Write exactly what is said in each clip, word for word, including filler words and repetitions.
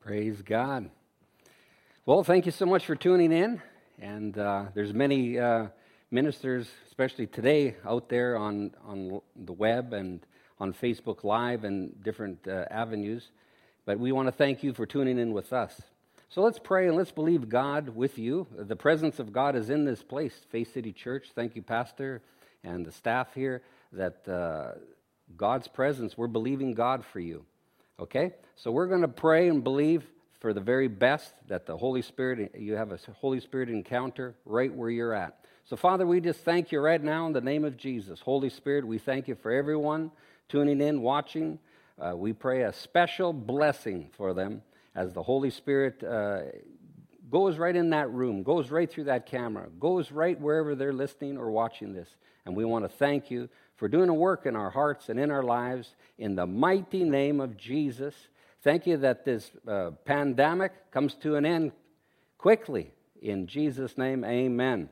Praise God. Well, thank you so much for tuning in. And uh, there's many uh, ministers, especially today, out there on, on the web and on Facebook Live and different uh, avenues. But we want to thank you for tuning in with us. So let's pray and let's believe God with you. The presence of God is in this place, Faith City Church. Thank you, Pastor, and the staff here, that uh, God's presence, we're believing God for you. Okay? So we're going to pray and believe for the very best, that the Holy Spirit, you have a Holy Spirit encounter right where you're at. So, Father, we just thank you right now in the name of Jesus. Holy Spirit, we thank you for everyone tuning in, watching. Uh, we pray a special blessing for them as the Holy Spirit uh, goes right in that room, goes right through that camera, goes right wherever they're listening or watching this. And we want to thank you for doing a work in our hearts and in our lives in the mighty name of Jesus. Thank you that this uh, pandemic comes to an end quickly. In Jesus' name, amen.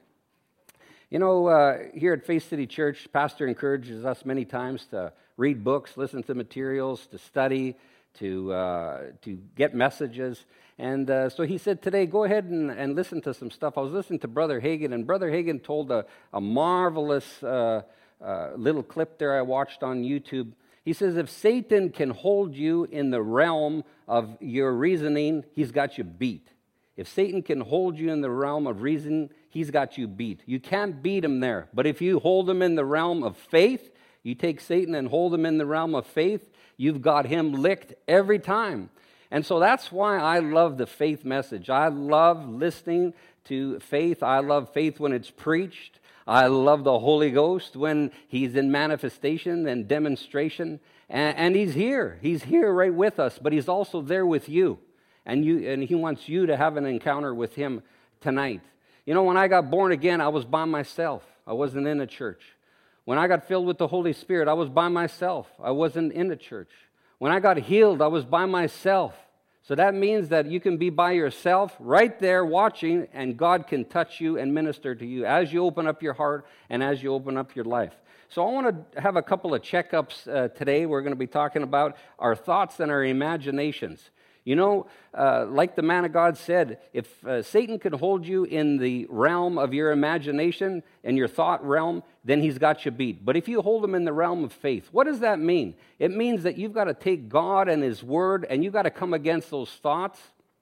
You know, uh, here at Faith City Church, Pastor encourages us many times to read books, listen to materials, to study, to uh, to get messages. And uh, so he said today, go ahead and, and listen to some stuff. I was listening to Brother Hagin, and Brother Hagin told a, a marvelous uh, uh, little clip there I watched on YouTube. He says, if Satan can hold you in the realm of your reasoning, he's got you beat. If Satan can hold you in the realm of reason, he's got you beat. You can't beat him there. But if you hold him in the realm of faith, you take Satan and hold him in the realm of faith, you've got him licked every time. And so that's why I love the faith message. I love listening to faith. I love faith when it's preached. I love the Holy Ghost when he's in manifestation and demonstration. And, and he's here. He's here right with us, but he's also there with you. And you, and he wants you to have an encounter with him tonight. You know, when I got born again, I was by myself. I wasn't in a church. When I got filled with the Holy Spirit, I was by myself. I wasn't in a church. When I got healed, I was by myself. So that means that you can be by yourself right there watching, and God can touch you and minister to you as you open up your heart and as you open up your life. So I want to have a couple of checkups uh, today. We're going to be talking about our thoughts and our imaginations. You know, uh, like the man of God said, if uh, Satan can hold you in the realm of your imagination and your thought realm, then he's got you beat. But if you hold him in the realm of faith, what does that mean? It means that you've got to take God and his word, and you've got to come against those thoughts,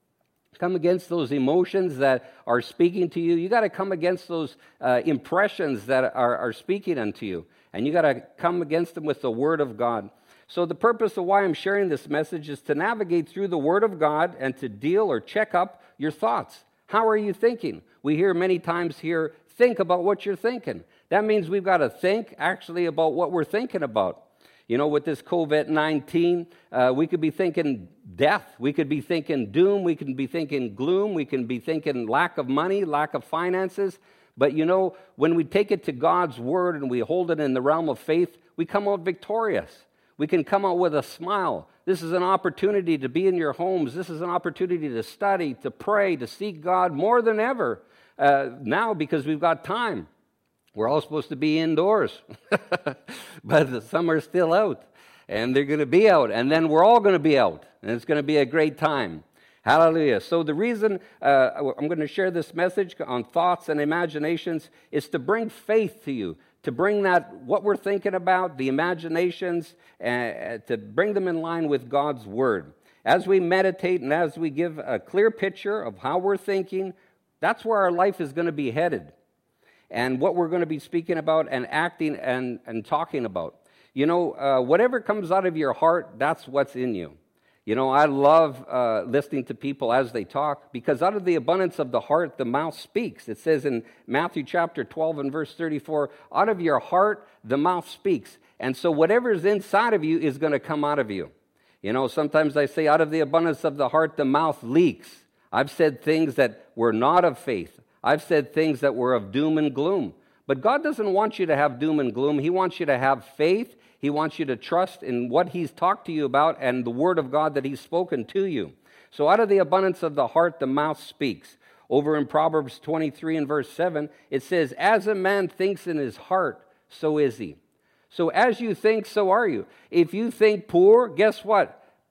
come against those emotions that are speaking to you. You've got to come against those uh, impressions that are, are speaking unto you. And you've got to come against them with the word of God. So the purpose of why I'm sharing this message is to navigate through the Word of God and to deal or check up your thoughts. How are you thinking? We hear many times here, think about what you're thinking. That means we've got to think actually about what we're thinking about. You know, with this covid nineteen, uh, we could be thinking death. We could be thinking doom. We could be thinking gloom. We can be thinking lack of money, lack of finances. But you know, when we take it to God's Word and we hold it in the realm of faith, we come out victorious. We can come out with a smile. This is an opportunity to be in your homes. This is an opportunity to study, to pray, to seek God more than ever uh, now, because we've got time. We're all supposed to be indoors, but some are still out, and they're going to be out, and then we're all going to be out, and it's going to be a great time. Hallelujah. So the reason uh, I'm going to share this message on thoughts and imaginations is to bring faith to you, to bring that, what we're thinking about, the imaginations, uh, to bring them in line with God's Word. As we meditate and as we give a clear picture of how we're thinking, that's where our life is going to be headed, and what we're going to be speaking about and acting and, and talking about. You know, uh, whatever comes out of your heart, that's what's in you. You know, I love uh, listening to people as they talk, because out of the abundance of the heart, the mouth speaks. It says in Matthew chapter twelve and verse thirty-four, out of your heart, the mouth speaks. And so whatever's inside of you is going to come out of you. You know, sometimes I say out of the abundance of the heart, the mouth leaks. I've said things that were not of faith. I've said things that were of doom and gloom. But God doesn't want you to have doom and gloom. He wants you to have faith. He wants you to trust in what he's talked to you about and the word of God that he's spoken to you. So out of the abundance of the heart, the mouth speaks. Over in Proverbs twenty-three and verse seven, it says, as a man thinks in his heart, so is he. So as you think, so are you. If you think poor, guess what?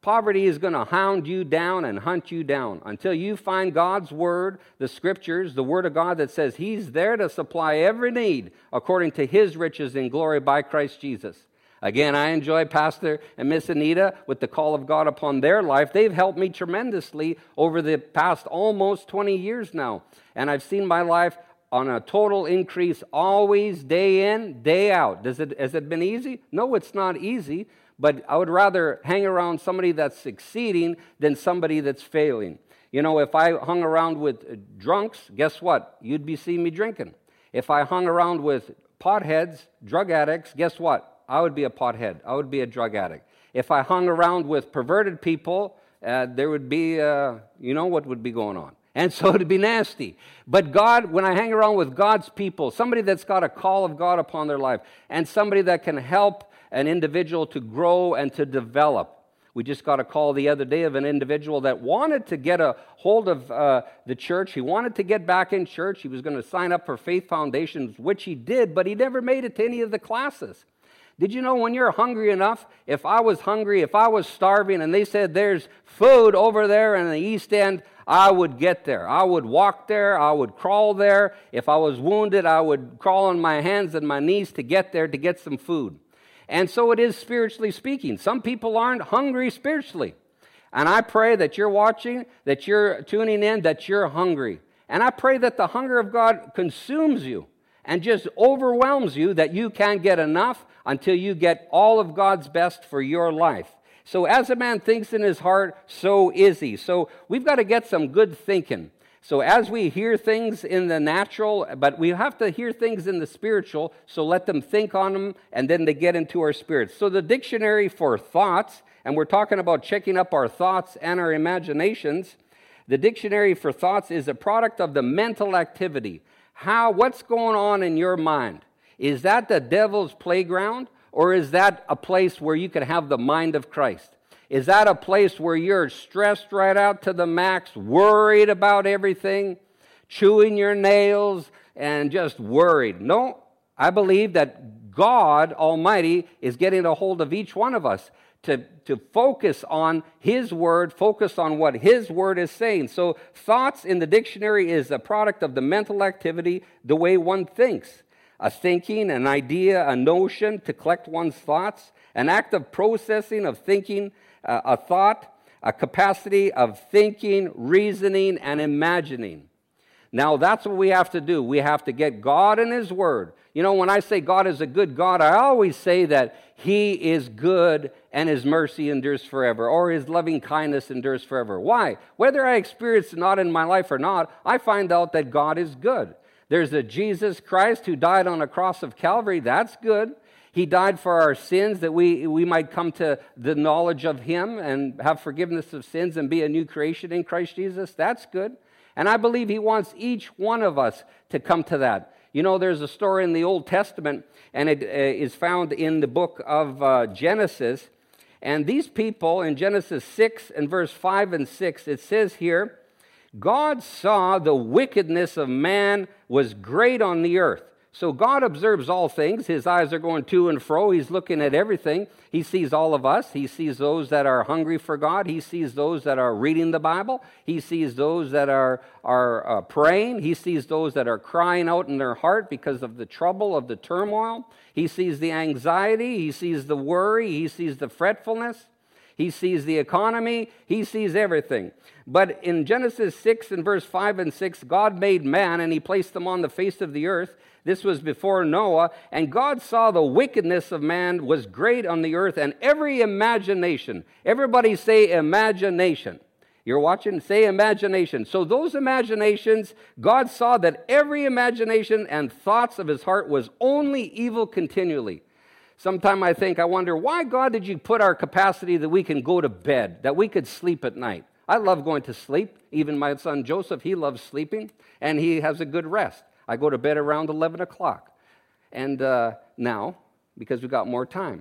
poverty is going to hound you down and hunt you down until you find God's Word, the Scriptures, the Word of God that says He's there to supply every need according to His riches in glory by Christ Jesus. Again, I enjoy Pastor and Miss Anita with the call of God upon their life. They've helped me tremendously over the past almost twenty years now. And I've seen my life on a total increase always, day in, day out. Does it, has it been easy? No, it's not easy. But I would rather hang around somebody that's succeeding than somebody that's failing. You know, if I hung around with drunks, guess what? You'd be seeing me drinking. If I hung around with potheads, drug addicts, guess what? I would be a pothead. I would be a drug addict. If I hung around with perverted people, uh, there would be, uh, you know what would be going on. And so it'd be nasty. But God, when I hang around with God's people, somebody that's got a call of God upon their life, and somebody that can help an individual to grow and to develop. We just got a call the other day of an individual that wanted to get a hold of uh, the church. He wanted to get back in church. He was going to sign up for Faith Foundations, which he did, but he never made it to any of the classes. Did you know when you're hungry enough, if I was hungry, if I was starving, and they said there's food over there in the East End, I would get there. I would walk there. I would crawl there. If I was wounded, I would crawl on my hands and my knees to get there to get some food. And so it is spiritually speaking. Some people aren't hungry spiritually. And I pray that you're watching, that you're tuning in, that you're hungry. And I pray that the hunger of God consumes you and just overwhelms you, that you can't get enough until you get all of God's best for your life. So as a man thinks in his heart, so is he. So we've got to get some good thinking. So as we hear things in the natural, but we have to hear things in the spiritual, so let them think on them, and then they get into our spirits. So the dictionary for thoughts, and we're talking about checking up our thoughts and our imaginations, the dictionary for thoughts is a product of the mental activity. How, what's going on in your mind? Is that the devil's playground, or is that a place where you can have the mind of Christ? Is that a place where you're stressed right out to the max, worried about everything, chewing your nails, and just worried? No, I believe that God Almighty is getting a hold of each one of us to, to focus on His Word, focus on what His Word is saying. So thoughts in the dictionary is a product of the mental activity, the way one thinks. A thinking, an idea, a notion, to collect one's thoughts, an act of processing, of thinking, uh, a thought, a capacity of thinking, reasoning, and imagining. Now, that's what we have to do. We have to get God in His Word. You know, when I say God is a good God, I always say that He is good and His mercy endures forever, or His loving kindness endures forever. Why? Whether I experience it not in my life or not, I find out that God is good. There's a Jesus Christ who died on a cross of Calvary. That's good. He died for our sins, that we, we might come to the knowledge of Him and have forgiveness of sins and be a new creation in Christ Jesus. That's good. And I believe He wants each one of us to come to that. You know, there's a story in the Old Testament, and it uh, is found in the book of uh, Genesis. And these people, in Genesis six and verse five and six, it says here, God saw the wickedness of man was great on the earth. So God observes all things. His eyes are going to and fro. He's looking at everything. He sees all of us. He sees those that are hungry for God. He sees those that are reading the Bible. He sees those that are, are uh, praying. He sees those that are crying out in their heart because of the trouble, of the turmoil. He sees the anxiety. He sees the worry. He sees the fretfulness. He sees the economy. He sees everything. But in Genesis six and verse five and six, God made man and He placed them on the face of the earth. This was before Noah. And God saw the wickedness of man was great on the earth, and every imagination. Everybody say imagination. You're watching? Say imagination. So those imaginations, God saw that every imagination and thoughts of His heart was only evil continually. Sometimes I think, I wonder, why, God, did you put our capacity that we can go to bed, that we could sleep at night? I love going to sleep. Even my son Joseph, he loves sleeping, and he has a good rest. I go to bed around eleven o'clock. And uh, now, because we've got more time.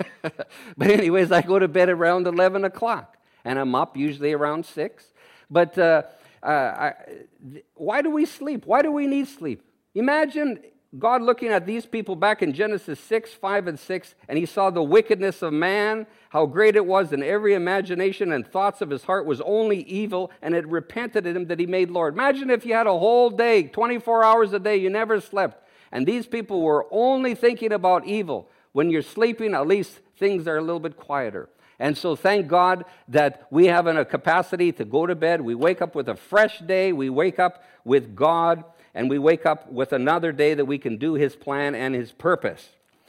But anyways, I go to bed around eleven o'clock, and I'm up usually around six. But uh, uh, I, why do we sleep? Why do we need sleep? Imagine God looking at these people back in Genesis six, five, and six, and he saw the wickedness of man, how great it was, and every imagination and thoughts of his heart was only evil, and it repented in him that he made Lord. Imagine if you had a whole day, twenty-four hours a day, you never slept, and these people were only thinking about evil. When you're sleeping, at least things are a little bit quieter. And so thank God that we have a capacity to go to bed. We wake up with a fresh day. We wake up with God, and we wake up with another day that we can do his plan and his purpose.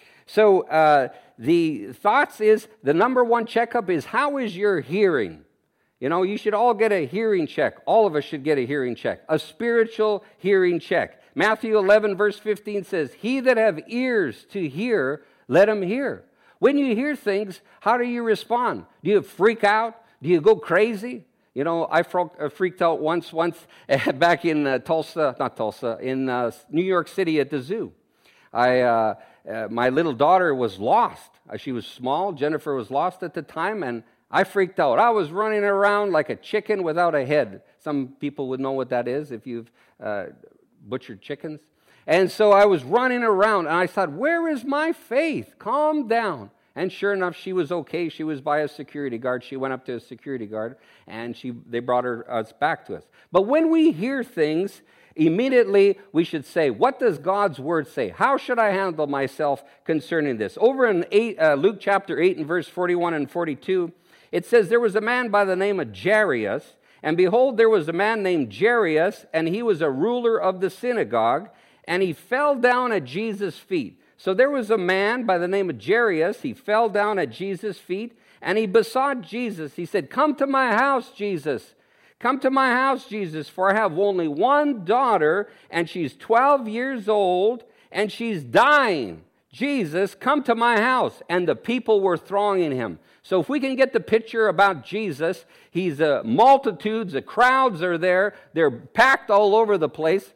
So uh, the thoughts is, the number one checkup is, how is your hearing? You know, you should all get a hearing check. All of us should get a hearing check, a spiritual hearing check. Matthew eleven, verse fifteen says, he that have ears to hear, let him hear. When you hear things, how do you respond? Do you freak out? Do you go crazy? You know, I freaked out once, once back in uh, Tulsa, not Tulsa, in uh, New York City at the zoo. I, uh, uh, my little daughter was lost. Uh, she was small. Jennifer was lost at the time, and I freaked out. I was running around like a chicken without a head. Some people would know what that is if you've uh, butchered chickens. And so I was running around, and I thought, where is my faith? Calm down. And sure enough, she was okay. She was by a security guard. She went up to a security guard, and she they brought her us back to us. But when we hear things, immediately we should say, what does God's word say? How should I handle myself concerning this? Over in eight, uh, Luke chapter eight and verse forty-one and forty-two, it says, there was a man by the name of Jairus, and behold, there was a man named Jairus, and he was a ruler of the synagogue, and he fell down at Jesus' feet. So there was a man by the name of Jairus. He fell down at Jesus' feet, and he besought Jesus. He said, come to my house, Jesus. Come to my house, Jesus, for I have only one daughter, and she's twelve years old, and she's dying. Jesus, come to my house. And the people were thronging him. So if we can get the picture about Jesus, he's uh, multitudes, the crowds are there. They're packed all over the place.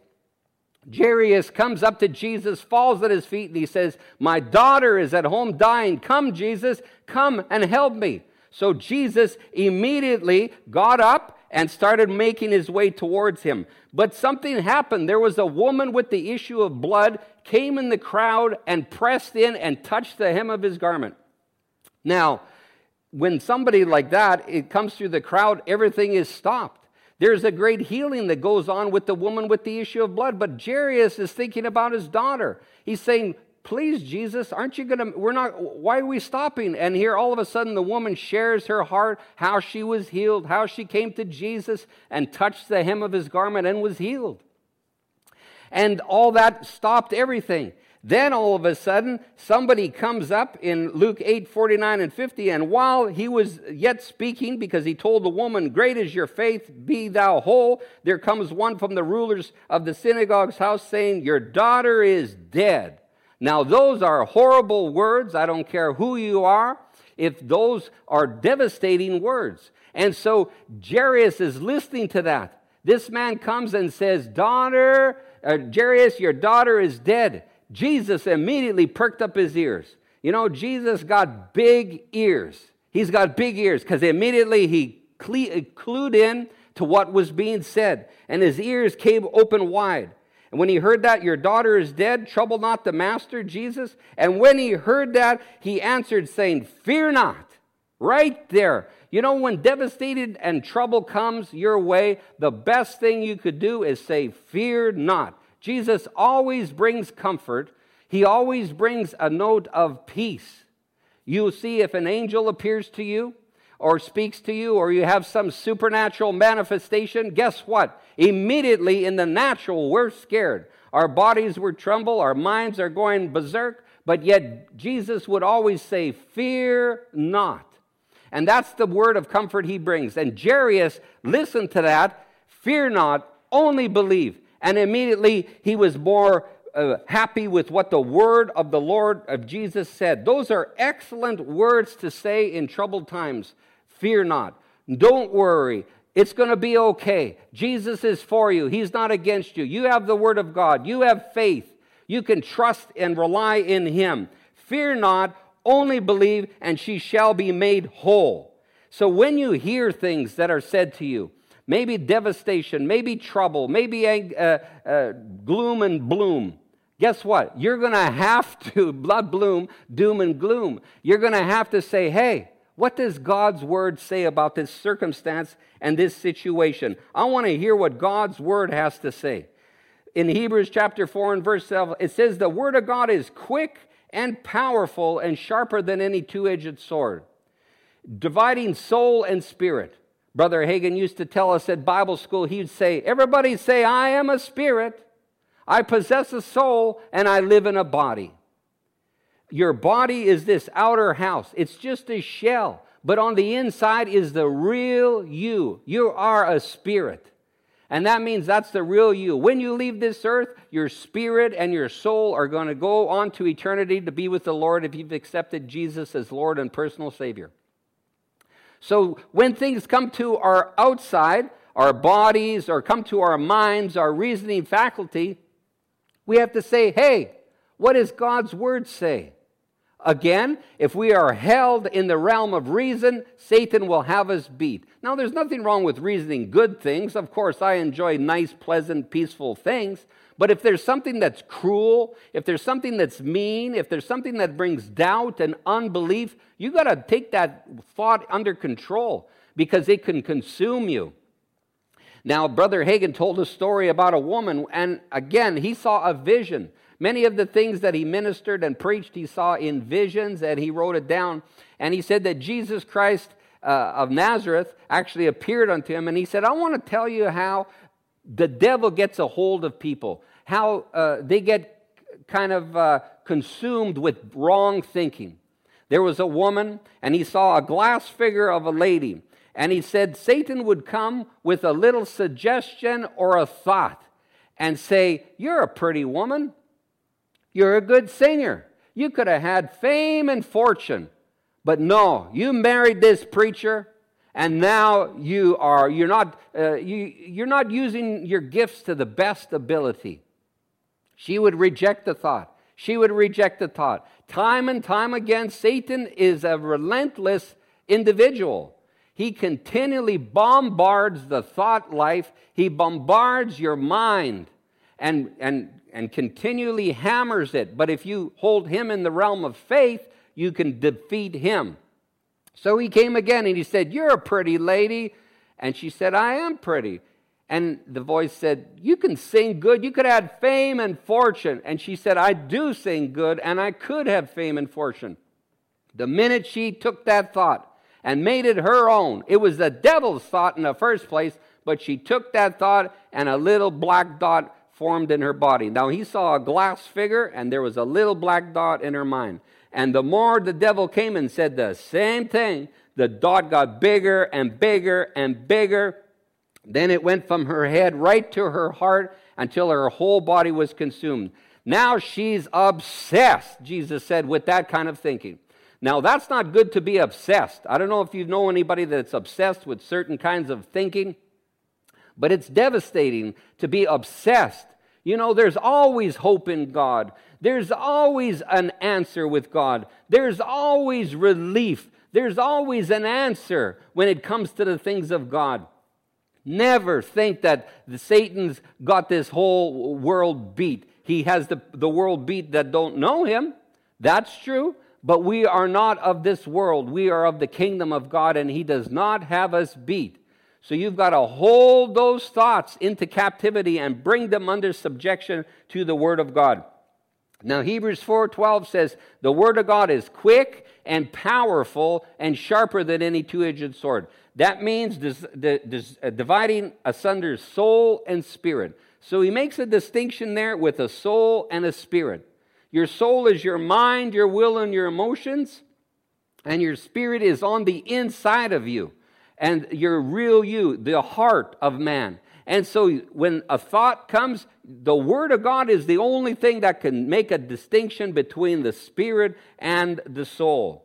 Jairus comes up to Jesus, falls at his feet, and he says, my daughter is at home dying. Come, Jesus, come and help me. So Jesus immediately got up and started making his way towards him. But something happened. There was a woman with the issue of blood, came in the crowd and pressed in and touched the hem of his garment. Now, when somebody like that, it comes through the crowd, everything is stopped. There's a great healing that goes on with the woman with the issue of blood. But Jairus is thinking about his daughter. He's saying, please, Jesus, aren't you going to, we're not, why are we stopping? And here all of a sudden the woman shares her heart, how she was healed, how she came to Jesus and touched the hem of his garment and was healed. And all that stopped everything. Then all of a sudden, somebody comes up in Luke eight, forty-nine and fifty, and while he was yet speaking, because he told the woman, great is your faith, be thou whole, there comes one from the rulers of the synagogue's house saying, your daughter is dead. Now those are horrible words. I don't care who you are, if those are devastating words. And so Jairus is listening to that. This man comes and says, daughter, uh, Jairus, your daughter is dead. Jesus immediately perked up his ears. You know, Jesus got big ears. He's got big ears because immediately he clued in to what was being said, and his ears came open wide. And when he heard that, your daughter is dead, trouble not the master, Jesus. And when he heard that, he answered saying, fear not. Right there. You know, when devastated and trouble comes your way, the best thing you could do is say, fear not. Jesus always brings comfort. He always brings a note of peace. You'll see if an angel appears to you or speaks to you or you have some supernatural manifestation, guess what? Immediately in the natural, we're scared. Our bodies would tremble, our minds are going berserk, but yet Jesus would always say, fear not. And that's the word of comfort he brings. And Jairus listened to that, fear not, only believe. And immediately he was more uh, happy with what the word of the Lord of Jesus said. Those are excellent words to say in troubled times. Fear not. Don't worry. It's going to be okay. Jesus is for you. He's not against you. You have the word of God. You have faith. You can trust and rely in him. Fear not. Only believe, and she shall be made whole. So when you hear things that are said to you, maybe devastation, maybe trouble, maybe uh, uh, gloom and bloom, guess what? You're going to have to, blood bloom, doom and gloom. You're going to have to say, hey, what does God's word say about this circumstance and this situation? I want to hear what God's word has to say. In Hebrews chapter four and verse seven, it says, the word of God is quick and powerful and sharper than any two-edged sword, dividing soul and spirit. Brother Hagin used to tell us at Bible school, he'd say, everybody say, I am a spirit, I possess a soul, and I live in a body. Your body is this outer house. It's just a shell. But on the inside is the real you. You are a spirit. And that means that's the real you. When you leave this earth, your spirit and your soul are going to go on to eternity to be with the Lord if you've accepted Jesus as Lord and personal Savior. So when things come to our outside, our bodies, or come to our minds, our reasoning faculty, we have to say, hey, what does God's word say? Again, if we are held in the realm of reason, Satan will have us beat. Now, there's nothing wrong with reasoning good things. Of course, I enjoy nice, pleasant, peaceful things. But if there's something that's cruel, if there's something that's mean, if there's something that brings doubt and unbelief, you got to take that thought under control because it can consume you. Now, Brother Hagin told a story about a woman, and again, he saw a vision. Many of the things that he ministered and preached, he saw in visions, and he wrote it down. And he said that Jesus Christ uh, of Nazareth actually appeared unto him, and he said, I want to tell you how the devil gets a hold of people, how uh, they get kind of uh, consumed with wrong thinking. There was a woman, and he saw a glass figure of a lady, and he said Satan would come with a little suggestion or a thought and say, you're a pretty woman. You're a good singer. You could have had fame and fortune. But no, you married this preacher, and now you are, you're not, uh, you, you're not using your gifts to the best ability. She would reject the thought. She would reject the thought. Time and time again, Satan is a relentless individual. He continually bombards the thought life. He bombards your mind and, and, and continually hammers it. But if you hold him in the realm of faith, you can defeat him. So he came again and he said, you're a pretty lady. And she said, I am pretty. And the voice said, you can sing good. You could have fame and fortune. And she said, I do sing good and I could have fame and fortune. The minute she took that thought and made it her own, it was the devil's thought in the first place, but she took that thought and a little black dot formed in her body. Now he saw a glass figure and there was a little black dot in her mind. And the more the devil came and said the same thing, the dot got bigger and bigger and bigger. Then it went from her head right to her heart until her whole body was consumed. Now she's obsessed, Jesus said, with that kind of thinking. Now that's not good to be obsessed. I don't know if you know anybody that's obsessed with certain kinds of thinking, but it's devastating to be obsessed. You know, there's always hope in God. There's always an answer with God. There's always relief. There's always an answer when it comes to the things of God. Never think that the Satan's got this whole world beat. He has the, the world beat that don't know him. That's true. But we are not of this world. We are of the kingdom of God, and he does not have us beat. So you've got to hold those thoughts into captivity and bring them under subjection to the Word of God. Now Hebrews four twelve says, the Word of God is quick and powerful and sharper than any two-edged sword. That means dis- dis- uh, dividing asunder soul and spirit. So he makes a distinction there with a soul and a spirit. Your soul is your mind, your will, and your emotions, and your spirit is on the inside of you. And your real you, the heart of man. And so when a thought comes, the Word of God is the only thing that can make a distinction between the spirit and the soul.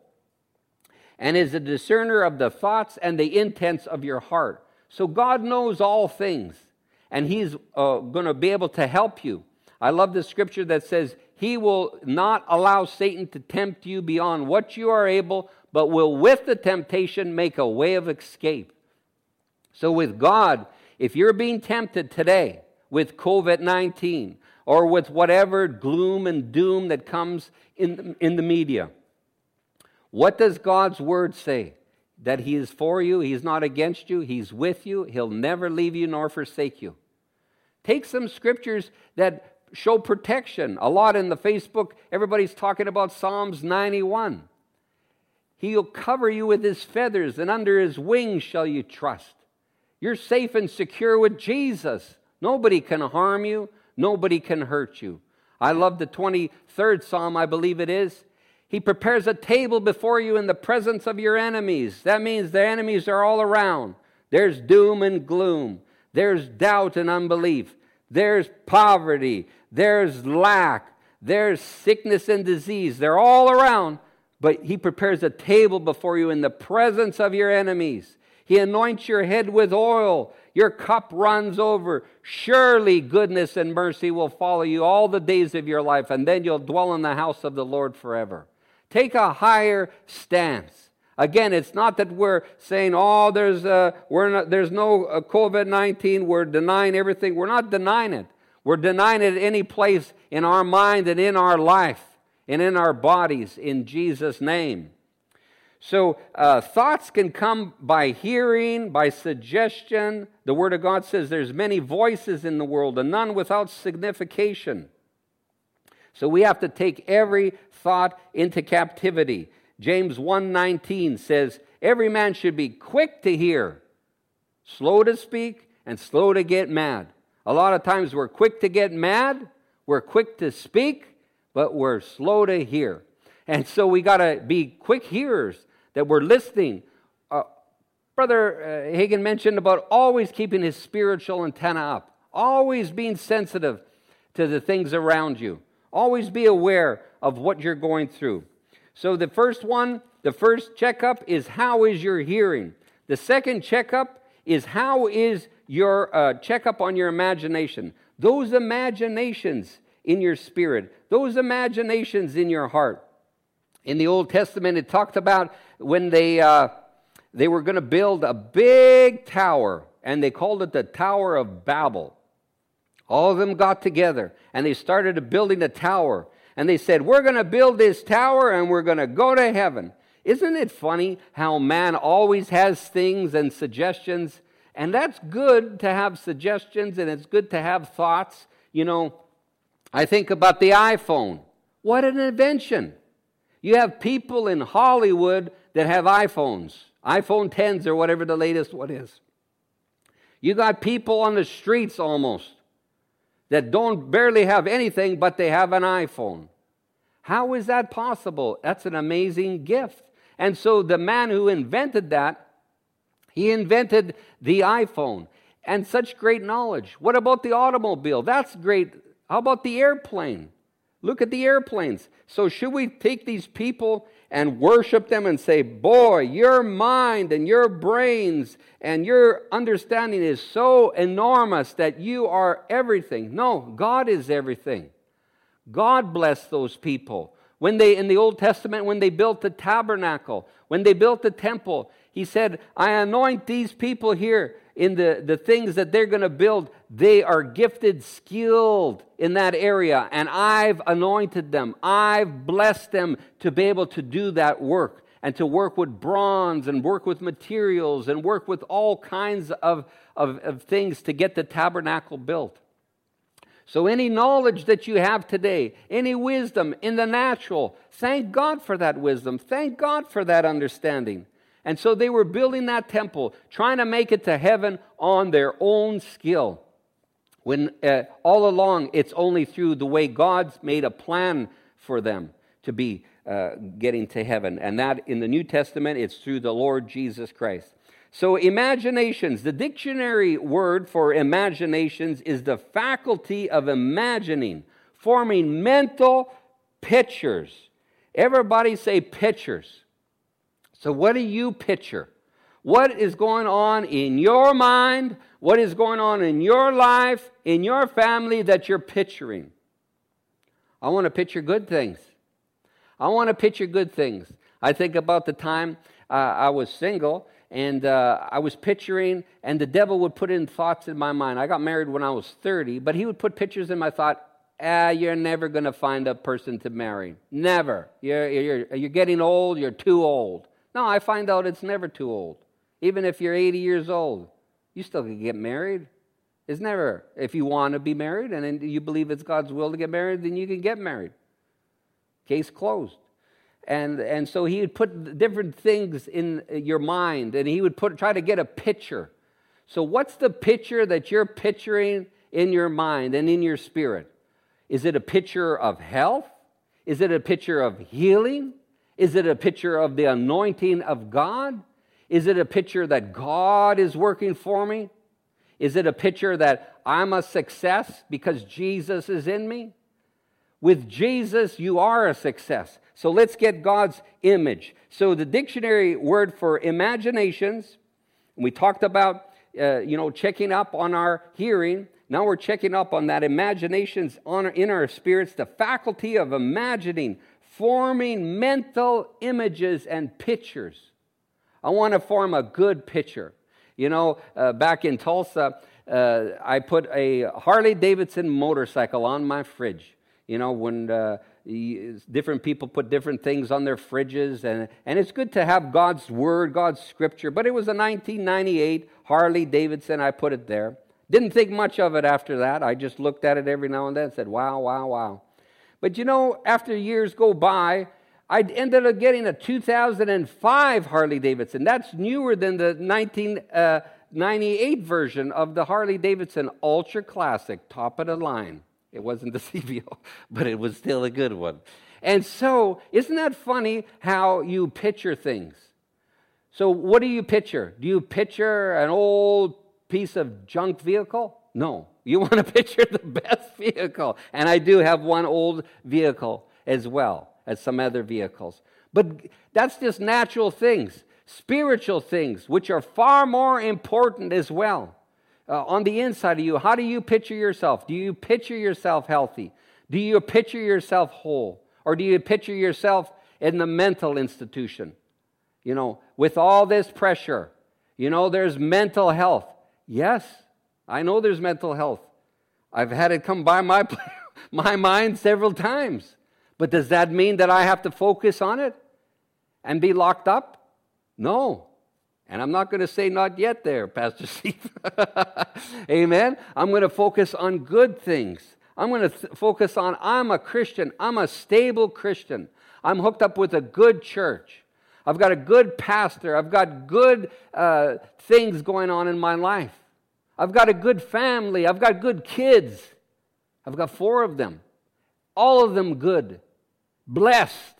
And is a discerner of the thoughts and the intents of your heart. So God knows all things. And he's uh, going to be able to help you. I love the scripture that says, he will not allow Satan to tempt you beyond what you are able, but will with the temptation make a way of escape. So with God, if you're being tempted today with covid nineteen, or with whatever gloom and doom that comes in the, in the media. What does God's Word say? That He is for you, He's not against you, He's with you, He'll never leave you nor forsake you. Take some scriptures that show protection. A lot in the Facebook, everybody's talking about Psalms ninety-one. He'll cover you with His feathers, and under His wings shall you trust. You're safe and secure with Jesus. Nobody can harm you. Nobody can hurt you. I love the twenty-third Psalm, I believe it is. He prepares a table before you in the presence of your enemies. That means the enemies are all around. There's doom and gloom. There's doubt and unbelief. There's poverty. There's lack. There's sickness and disease. They're all around. But He prepares a table before you in the presence of your enemies. He anoints your head with oil. Your cup runs over. Surely goodness and mercy will follow you all the days of your life, and then you'll dwell in the house of the Lord forever. Take a higher stance. Again, it's not that we're saying, oh, there's uh, we're not, there's no uh, covid nineteen, we're denying everything. We're not denying it. We're denying it any place in our mind and in our life and in our bodies in Jesus' name. So uh, thoughts can come by hearing, by suggestion. The Word of God says there's many voices in the world and none without signification. So we have to take every thought into captivity. James one nineteen says, every man should be quick to hear, slow to speak, and slow to get mad. A lot of times we're quick to get mad, we're quick to speak, but we're slow to hear. And so we got to be quick hearers, that we're listening. Uh, Brother uh, Hagin mentioned about always keeping his spiritual antenna up, always being sensitive to the things around you. Always be aware of what you're going through. So the first one, the first checkup is how is your hearing. The second checkup is how is your uh, checkup on your imagination. Those imaginations in your spirit, those imaginations in your heart. In the Old Testament, it talked about when they uh, they were going to build a big tower, and they called it the Tower of Babel. All of them got together, and they started building a tower. And they said, we're going to build this tower, and we're going to go to heaven. Isn't it funny how man always has things and suggestions? And that's good to have suggestions, and it's good to have thoughts. You know, I think about the iPhone. What an invention. You have people in Hollywood that have iPhones, iPhone tens or whatever the latest one is. You got people on the streets almost that don't barely have anything, but they have an iPhone. How is that possible? That's an amazing gift. And so the man who invented that, he invented the iPhone. And such great knowledge. What about the automobile? That's great. How about the airplane? Look at the airplanes. So should we take these people and worship them and say, boy, your mind and your brains and your understanding is so enormous that you are everything? No, God is everything. God blessed those people. When they, in the Old Testament, when they built the tabernacle, when they built the temple, He said, I anoint these people here in the, the things that they're going to build. They are gifted, skilled in that area, and I've anointed them. I've blessed them to be able to do that work and to work with bronze and work with materials and work with all kinds of, of, of things to get the tabernacle built. So any knowledge that you have today, any wisdom in the natural, thank God for that wisdom. Thank God for that understanding. And so they were building that temple, trying to make it to heaven on their own skill. When uh, all along, it's only through the way God's made a plan for them to be uh, getting to heaven. And that in the New Testament, it's through the Lord Jesus Christ. So imaginations, the dictionary word for imaginations is the faculty of imagining, forming mental pictures. Everybody say pictures. So what do you picture? What is going on in your mind? What is going on in your life, in your family that you're picturing? I want to picture good things. I want to picture good things. I think about the time uh, I was single, and uh, I was picturing, and the devil would put in thoughts in my mind. I got married when I was thirty, but he would put pictures in my thought ah, you're never going to find a person to marry. Never. You're, you're, you're getting old, you're too old. No, I find out it's never too old. Even if you're eighty years old, you still can get married. It's never, if you want to be married and you believe it's God's will to get married, then you can get married. Case closed. And and so he would put different things in your mind, and he would put try to get a picture. So what's the picture that you're picturing in your mind and in your spirit? Is it a picture of health? Is it a picture of healing? Is it a picture of the anointing of God? Is it a picture that God is working for me? Is it a picture that I'm a success because Jesus is in me? With Jesus, you are a success. So let's get God's image. So the dictionary word for imaginations, we talked about, uh, you know, checking up on our hearing. Now we're checking up on that imaginations on, in our spirits, the faculty of imagining, forming mental images and pictures. I want to form a good picture. You know, uh, back in Tulsa, uh, I put a Harley Davidson motorcycle on my fridge. You know, when uh, different people put different things on their fridges, and, and it's good to have God's Word, God's Scripture, but it was a nineteen ninety-eight Harley Davidson, I put it there. Didn't think much of it after that. I just looked at it every now and then and said, wow, wow, wow. But you know, after years go by, I ended up getting a two thousand five Harley Davidson. That's newer than the nineteen ninety-eight version of the Harley Davidson Ultra Classic, top of the line. It wasn't the C V O, but it was still a good one. And so, isn't that funny how you picture things? So what do you picture? Do you picture an old piece of junk vehicle? No. You want to picture the best vehicle. And I do have one old vehicle as well as some other vehicles. But that's just natural things, spiritual things, which are far more important as well. Uh, on the inside of you, how do you picture yourself? Do you picture yourself healthy? Do you picture yourself whole? Or do you picture yourself in the mental institution? You know, with all this pressure, you know, there's mental health. Yes, I know there's mental health. I've had it come by my, my mind several times. But does that mean that I have to focus on it and be locked up? No. And I'm not going to say not yet there, Pastor Steve. Amen? I'm going to focus on good things. I'm going to th- focus on I'm a Christian. I'm a stable Christian. I'm hooked up with a good church. I've got a good pastor. I've got good uh, things going on in my life. I've got a good family. I've got good kids. I've got four of them. All of them good, blessed,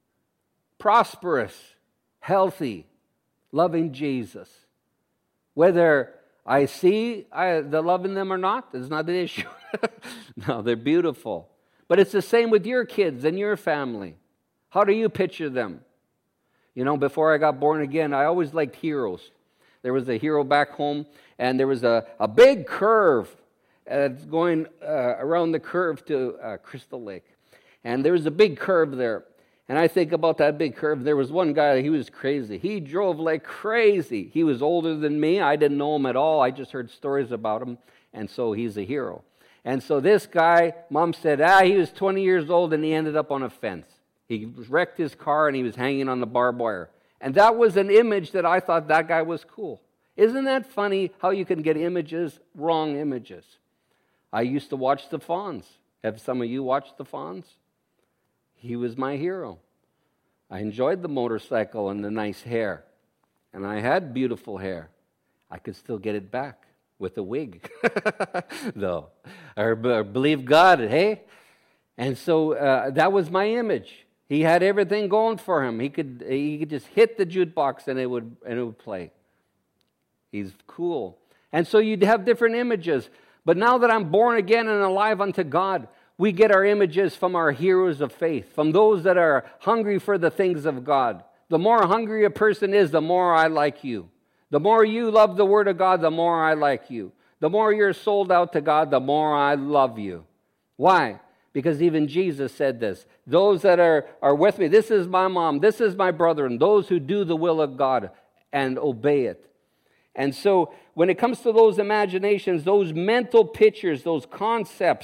prosperous, healthy, loving Jesus. Whether I see I, the love in them or not, is not an issue. No, they're beautiful. But it's the same with your kids and your family. How do you picture them? You know, before I got born again, I always liked heroes. There was a hero back home, and there was a, a big curve uh, going uh, around the curve to uh, Crystal Lake. And there was a big curve there. And I think about that big curve. There was one guy, he was crazy. He drove like crazy. He was older than me. I didn't know him at all. I just heard stories about him. And so he's a hero. And so this guy, Mom said, ah, he was twenty years old and he ended up on a fence. He wrecked his car and he was hanging on the barbed wire. And that was an image that I thought that guy was cool. Isn't that funny how you can get images, wrong images? I used to watch the Fonz. Have some of you watched the Fonz? He was my hero. I enjoyed the motorcycle and the nice hair. And I had beautiful hair. I could still get it back with a wig. No. Or, or believe God, hey? And so uh, that was my image. He had everything going for him. He could he could just hit the jukebox and it would and it would play. He's cool. And so you'd have different images. But now that I'm born again and alive unto God, we get our images from our heroes of faith, from those that are hungry for the things of God. The more hungry a person is, the more I like you. The more you love the Word of God, the more I like you. The more you're sold out to God, the more I love you. Why? Because even Jesus said this. Those that are, are with me, this is my mom, this is my brother, and those who do the will of God and obey it. And so when it comes to those imaginations, those mental pictures, those concepts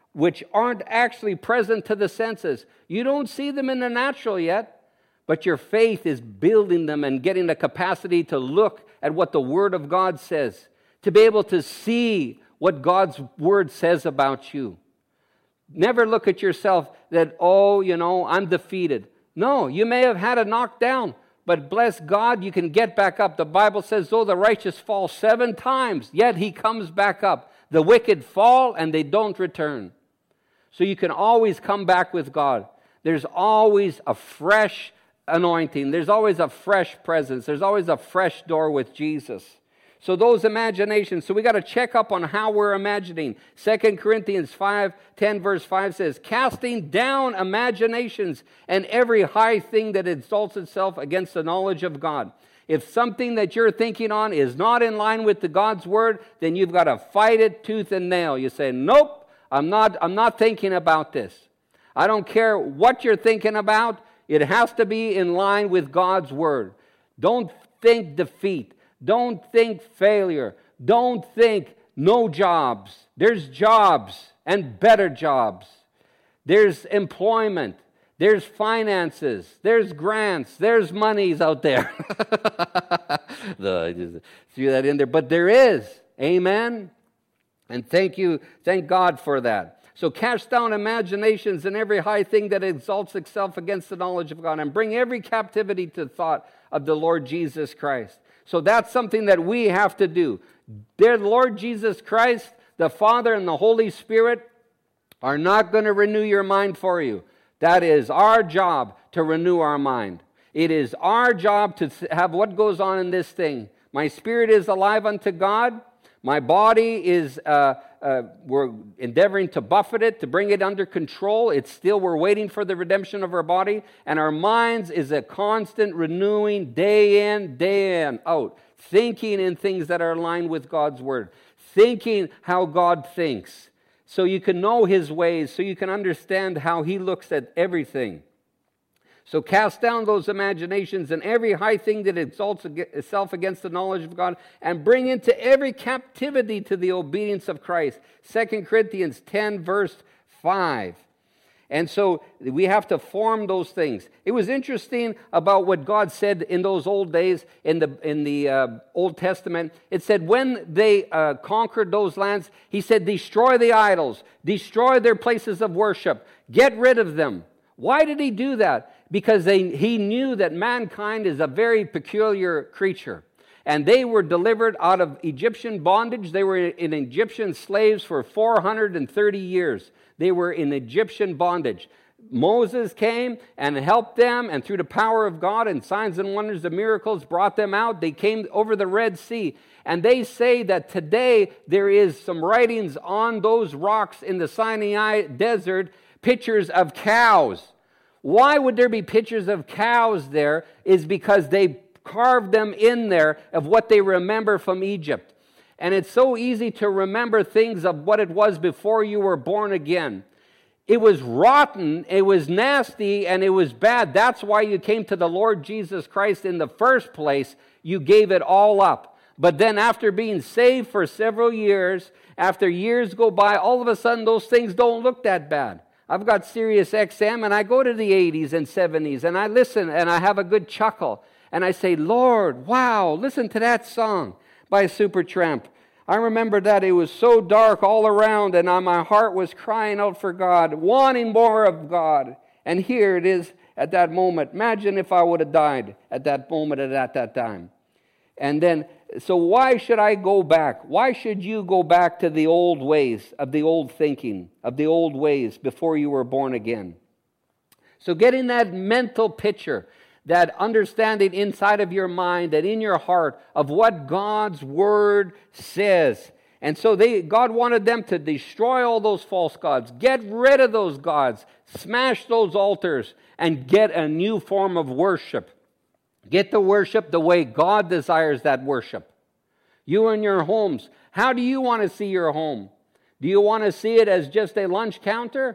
which aren't actually present to the senses. You don't see them in the natural yet, but your faith is building them and getting the capacity to look at what the Word of God says, to be able to see what God's Word says about you. Never look at yourself that, oh, you know, I'm defeated. No, you may have had a knockdown, but bless God, you can get back up. The Bible says, though the righteous fall seven times, yet he comes back up. The wicked fall and they don't return. So you can always come back with God. There's always a fresh anointing. There's always a fresh presence. There's always a fresh door with Jesus. So those imaginations, so we got to check up on how we're imagining. Second Corinthians five ten verse five says, casting down imaginations and every high thing that exalts itself against the knowledge of God. If something that you're thinking on is not in line with the God's Word, then you've got to fight it tooth and nail. You say, nope, I'm not, I'm not thinking about this. I don't care what you're thinking about. It has to be in line with God's Word. Don't think defeat. Don't think failure. Don't think no jobs. There's jobs and better jobs. There's employment. There's finances. There's grants. There's monies out there. No, I just threw that in there. But there is. Amen. And thank you. Thank God for that. So cast down imaginations and every high thing that exalts itself against the knowledge of God, and bring every captivity to the thought of the Lord Jesus Christ. So that's something that we have to do. Dear Lord Jesus Christ, the Father and the Holy Spirit are not going to renew your mind for you. That is our job, to renew our mind. It is our job to have what goes on in this thing. My spirit is alive unto God. My body is, uh, uh, we're endeavoring to buffet it, to bring it under control. It's still, we're waiting for the redemption of our body. And our minds is a constant renewing day in, day in, out. Thinking in things that are aligned with God's Word. Thinking how God thinks. So you can know His ways, so you can understand how He looks at everything. So cast down those imaginations and every high thing that exalts itself against the knowledge of God, and bring into every captivity to the obedience of Christ. Second Corinthians ten, verse five. And so we have to form those things. It was interesting about what God said in those old days, in the, in the uh, Old Testament. It said when they uh, conquered those lands, He said, destroy the idols, destroy their places of worship, get rid of them. Why did He do that? Because they, He knew that mankind is a very peculiar creature. And they were delivered out of Egyptian bondage. They were in Egyptian slaves for four hundred thirty years. They were in Egyptian bondage. Moses came and helped them, and through the power of God and signs and wonders and miracles brought them out. They came over the Red Sea. And they say that today there is some writings on those rocks in the Sinai desert, pictures of cows. Why would there be pictures of cows there? Is because they carved them in there of what they remember from Egypt. And it's so easy to remember things of what it was before you were born again. It was rotten, it was nasty, and it was bad. That's why you came to the Lord Jesus Christ in the first place. You gave it all up. But then after being saved for several years, after years go by, all of a sudden those things don't look that bad. I've got Sirius X M, and I go to the eighties and seventies, and I listen, and I have a good chuckle. And I say, Lord, wow, listen to that song by Supertramp. I remember that it was so dark all around, and my heart was crying out for God, wanting more of God. And here it is at that moment. Imagine if I would have died at that moment and at that time. And then, so why should I go back? Why should you go back to the old ways, of the old thinking, of the old ways before you were born again? So getting that mental picture, that understanding inside of your mind, that in your heart, of what God's Word says. And so they, God wanted them to destroy all those false gods, get rid of those gods, smash those altars, and get a new form of worship. Get the worship the way God desires that worship. You and your homes, how do you want to see your home? Do you want to see it as just a lunch counter?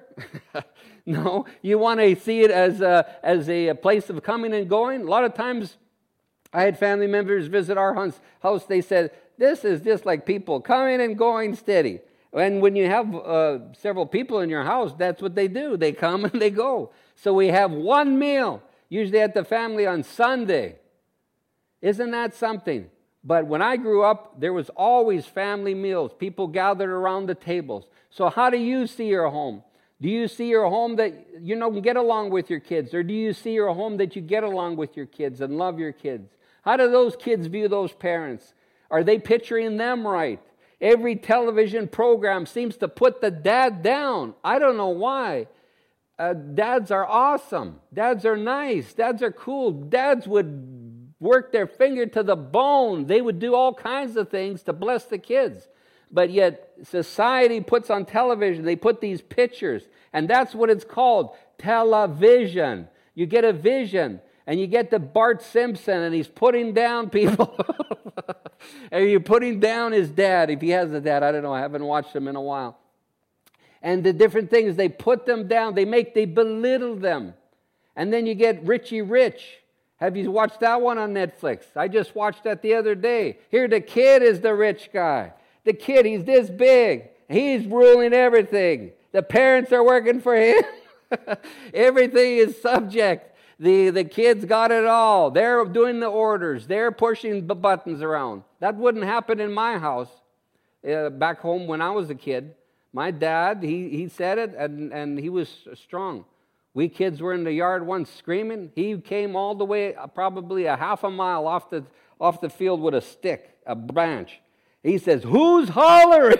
No, you want to see it as a, as a place of coming and going. A lot of times I had family members visit our house. They said, this is just like people coming and going steady. And when you have uh, several people in your house, that's what they do. They come and they go. So we have one meal, usually at the family on Sunday. Isn't that something? But when I grew up, there was always family meals. People gathered around the tables. So how do you see your home? Do you see your home that you know can get along with your kids? Or do you see your home that you get along with your kids and love your kids? How do those kids view those parents? Are they picturing them right? Every television program seems to put the dad down. I don't know why. Uh, dads are awesome. Dads are nice. Dads are cool. Dads would work their finger to the bone. They would do all kinds of things to bless the kids. But yet society puts on television, they put these pictures, and that's what it's called, television. You get a vision, and you get the Bart Simpson, and he's putting down people. And you're putting down his dad, if he has a dad. I don't know, I haven't watched him in a while. And the different things, they put them down, they make, they belittle them. And then you get Richie Rich. Have you watched that one on Netflix? I just watched that the other day. Here, the kid is the rich guy. The kid, he's this big. He's ruling everything. The parents are working for him. Everything is subject. The, the kids got it all. They're doing the orders. They're pushing the buttons around. That wouldn't happen in my house uh, back home when I was a kid. My dad, he, he said it, and, and he was strong. We kids were in the yard once screaming. He came all the way, uh, probably a half a mile off the, off the field with a stick, a branch. He says, "Who's hollering?"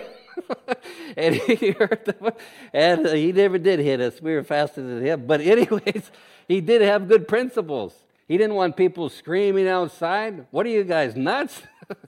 And he heard them, and he never did hit us. We were faster than him. But anyways, he did have good principles. He didn't want people screaming outside. What are you guys, nuts?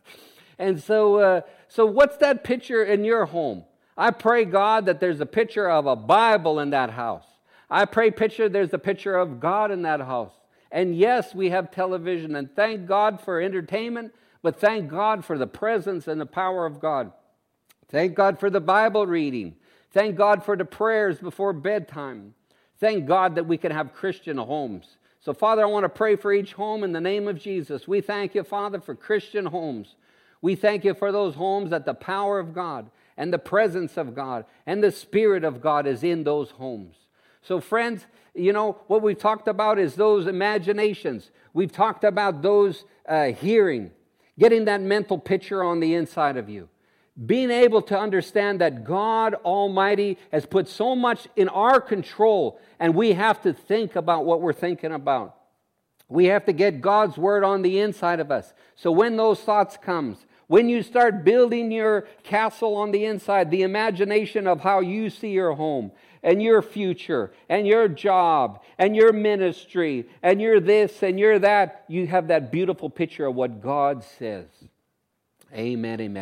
And so, uh, so what's that picture in your home? I pray, God, that there's a picture of a Bible in that house. I pray picture there's a picture of God in that house. And yes, we have television, and thank God for entertainment, but thank God for the presence and the power of God. Thank God for the Bible reading. Thank God for the prayers before bedtime. Thank God that we can have Christian homes. So, Father, I want to pray for each home in the name of Jesus. We thank you, Father, for Christian homes. We thank you for those homes that the power of God and the presence of God and the Spirit of God is in those homes. So, friends, you know, what we've talked about is those imaginations. We've talked about those uh, hearing. Getting that mental picture on the inside of you. Being able to understand that God Almighty has put so much in our control, and we have to think about what we're thinking about. We have to get God's Word on the inside of us. So when those thoughts comes, when you start building your castle on the inside, the imagination of how you see your home, and your future, and your job, and your ministry, and your this, and your that, you have that beautiful picture of what God says. Amen, amen.